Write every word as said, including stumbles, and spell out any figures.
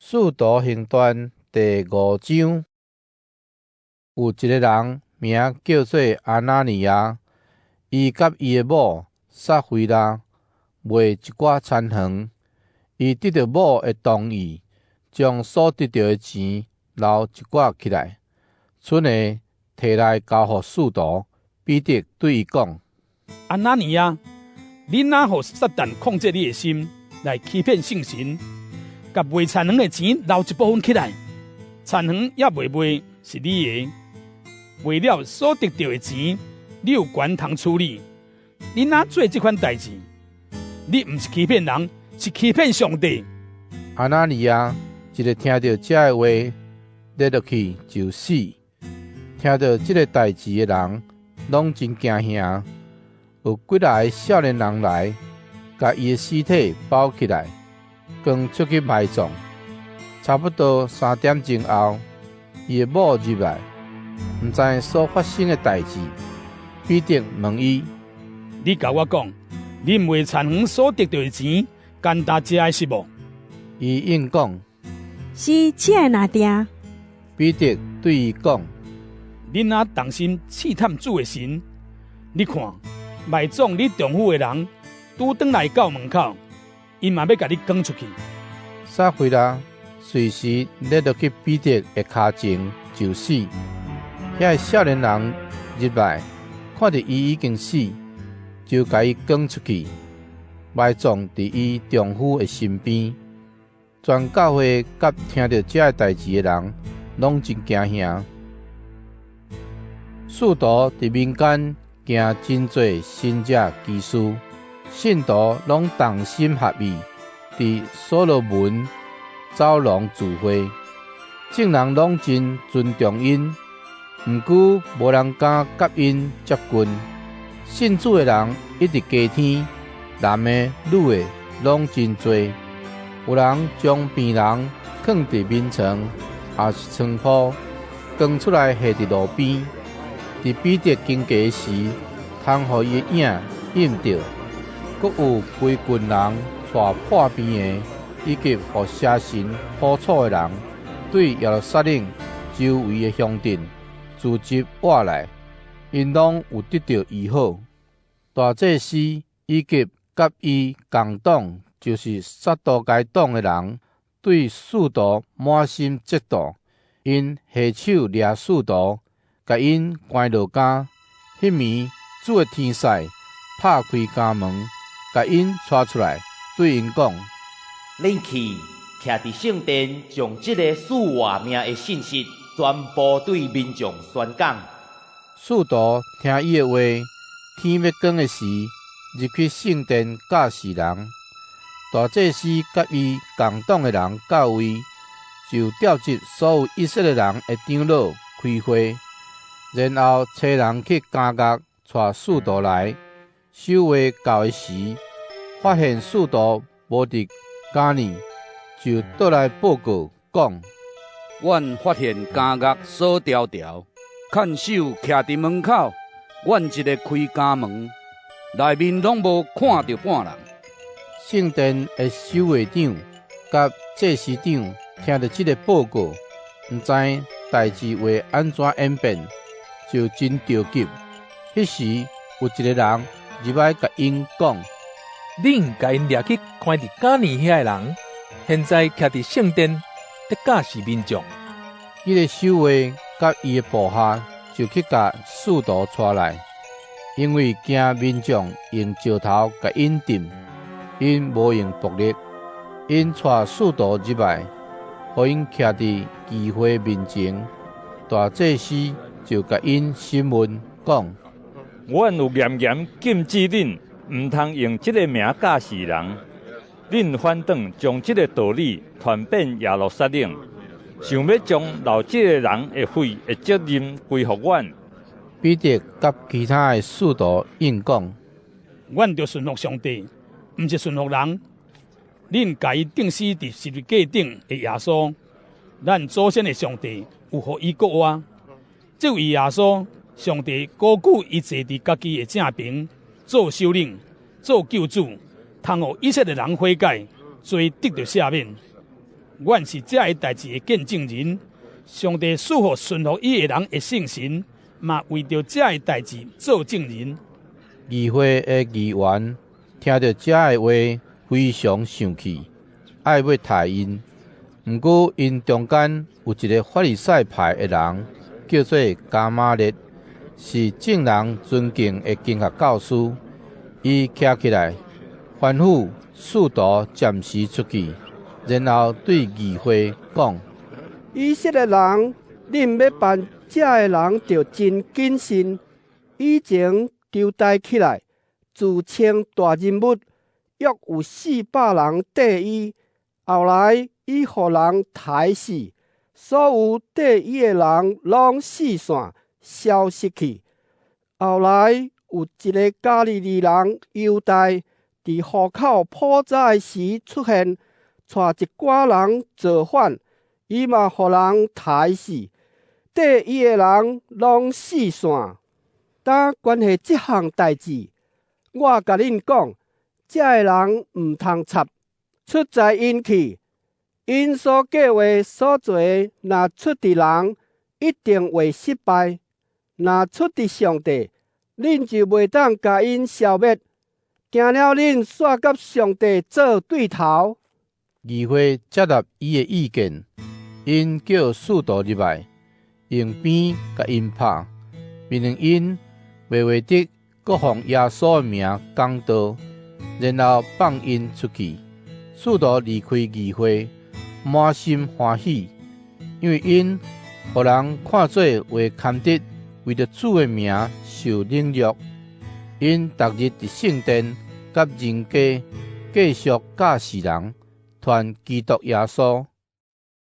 使徒行传第五章，有一个人名叫做阿那尼亚，伊甲伊的某撒菲拉卖一寡田园，伊得到某的同意，将所得到的钱留一寡起来，剩的摕来交予使徒。彼得对伊讲： 阿那尼亚，你哪互撒旦控制你的心，来欺骗圣神？甲卖田园的钱留一部分起来，田园也未卖是你的。为了所得到的钱，你有权通处理。你哪做这款代志？你毋是欺骗人，是欺骗上帝。 阿那尼亚一个听到这个话，跌落去就死。听到这个代志的人，拢真惊吓。有几来少年人来，甲伊的尸体包起来，扛出去埋葬。差不多三点钟后，伊的某入来，毋知所发生的代志。彼得问伊： 你甲我讲，你卖田园所得到的钱，干大食的是无？ 伊应讲： 是这个拿定。 彼得对伊讲： 你若动心试探主的神，你看埋葬你丈夫的人，拄转来到门口，伊嘛要甲你赶出去。 撒菲拉随时跌落去彼得的骹前就死。遐少年人入来，看到伊已经死，就甲伊赶出去，埋葬伫伊丈夫的身边。全教会甲听到这个代志的人，拢真惊吓。使徒伫民间行真侪神迹奇事，信徒拢同心合意，伫所罗门走廊聚会，众人拢真尊重因，毋过无人敢甲因接近。信主的人一直加添，男的、女的拢真多。有人将病人放伫眠床，也是床铺，扛出来下伫路边。伫彼得经过时，通互伊的影印着。阁有规群人带破病的，以及互邪神苦楚的人，对耶路撒冷周围的乡镇聚集过来，因拢有得到医好。大祭司以及甲伊共党，就是撒都该党的人，对使徒满心嫉妒，因下手掠使徒，甲因关落监。迄暝主的天使拍开监门，甲因带出来，对因讲： 恁去徛伫圣殿，将这个死活命的信息全部对民众宣讲。 使徒听伊的话，天要光的时，入去圣殿教示人。大祭司甲伊共党的人到位，就调集所有以色列人的长老开会，然后找人去监狱带使徒来。守卫到的时，发现使徒无伫监里，就倒来报告讲： 阮发现监狱锁条条，看守徛伫门口，阮一个开监门，内面拢无看到半人。 圣殿的守卫长甲祭司长听到这个报告，毋知代志会安怎演变，就真着急。迄时有一个人入来甲因讲： 恁甲因掠去关伫监里遐个人，现在徛伫圣殿，在教示民众。 迄个守卫甲伊的部下就去甲使徒带来，因为惊民众用石头甲因钉。因无用暴力，因带使徒入来，互因徛伫聚会面前。大祭司就甲因审问讲： 阮有严严禁止恁毋通用这个名教示人，恁反倒将这个道理传遍耶路撒冷，想要将留这个人的罪的责任归乎阮。 彼得甲其他的使徒应讲： 阮着顺服上帝。毋是顺服人，恁甲伊钉死伫十字架顶的耶稣，咱祖先的上帝有互伊国活。这位耶稣，上帝高举伊坐伫家己的正边，做首领，做救主，通互一切的人悔改，罪得到赦免。 阮是这个代志的见证人。上帝赐予顺服伊的人的圣神，嘛为着这个代志做证人。 议会的议员听到这个话，非常生气，爱要杀因。毋过因中间有一个法利赛派的人，叫做加玛列，是众人尊敬的经学教师。伊徛起来，吩咐使徒暂时出去，然后对议会讲： 以色列人，恁要办这个人就真谨慎，以前就带起来，自称大人物，约有四百人缀伊，后来伊互人杀死，所有缀伊的人拢四散消失去。后来有一个加利利人犹大，伫户口破早时出现，带一寡人造反，伊嘛互人杀死，缀伊的人拢四散。当关系这项代志，我甲恁讲，这个人毋通插，出在因去。因所计划所做，若出伫人，一定会失败；若出伫上帝，恁就袂当甲因消灭。惊了恁煞甲上帝做对头。 议会接纳伊的意见，因叫使徒入来，用鞭甲因拍，命令因袂话得各奉耶稣的名讲道，然后放因出去。使徒离开议会，满心欢喜，因为因互人看做为堪得，为着主的名受凌辱。因逐日伫圣殿甲人家继续教示人，传基督耶稣。